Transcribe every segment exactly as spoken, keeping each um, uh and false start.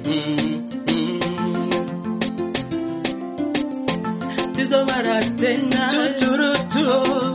mm, mm. Tizo mara tena tuturutu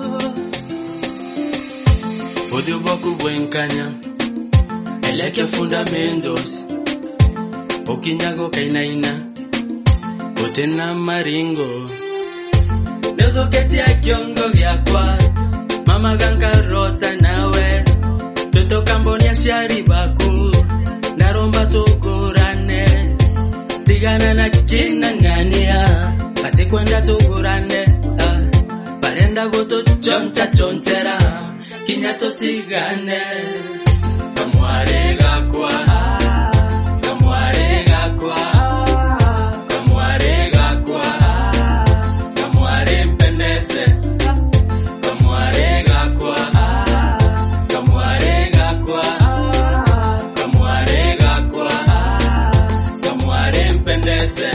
Odio boku bwenkanya Eleke fundamentos Okinyago kainaina Otena maringo Nedo keti akiongo gyakwa Mama ganka rota nawe Toto kambonia shari baku Naromba tugurane Tigana na kina ngania Kati kwenda tugurane ah. Barenda goto choncha chonchera Kinyato tigane Kamuare gakwa Kamuare gakwa Kamuare gakwa Kamuare mpendete Kamuare gakwa Kamuare gakwa Kamuare gakwa Kamuare mpendete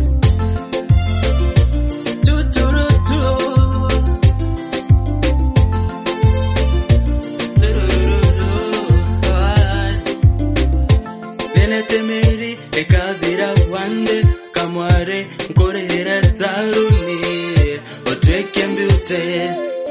Temeri ekavira wande Kamuare nkorehera zaruni Otweke mbute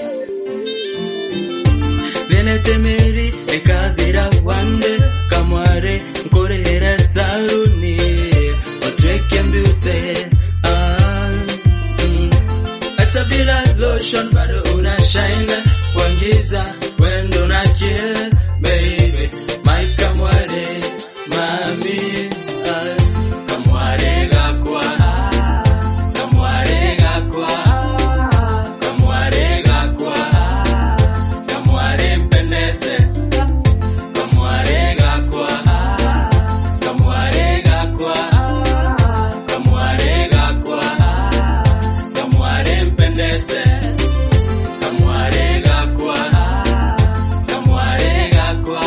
Vene temeri ekavira wande Kamuare nkorehera zaruni Otweke mbute ah, mm. Hata bila lotion bado una shine Wangiza wendo na kill baby My Kamuare Mami, ah, Kamuare gakwa, Kamuare gakwa, Kamuare gakwa, Kamuare mpendete, Kamuare gakwa, Kamuare gakwa, Kamuare gakwa, Kamuare mpendete, Kamuare gakwa, Kamuare gakwa.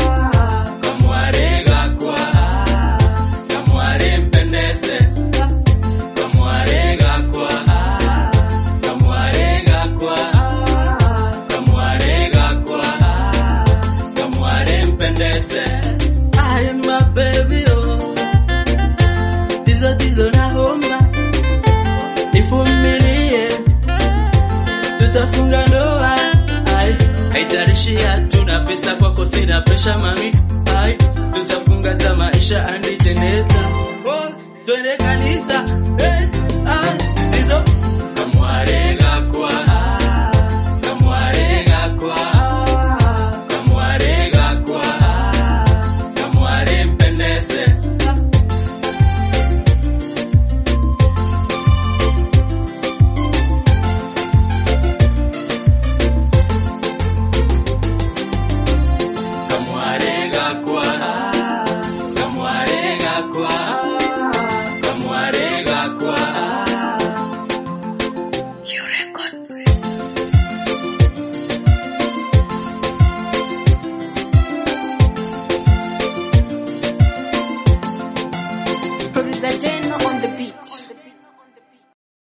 I am my baby, oh. Tizo tizo na homa. Nivumilie, tutafunga ndoa. Ai, haitarishia tuna pesa kwako sina presha mami. Ai, tutafunga za maisha andi tenesa. Oh, twende kanisa.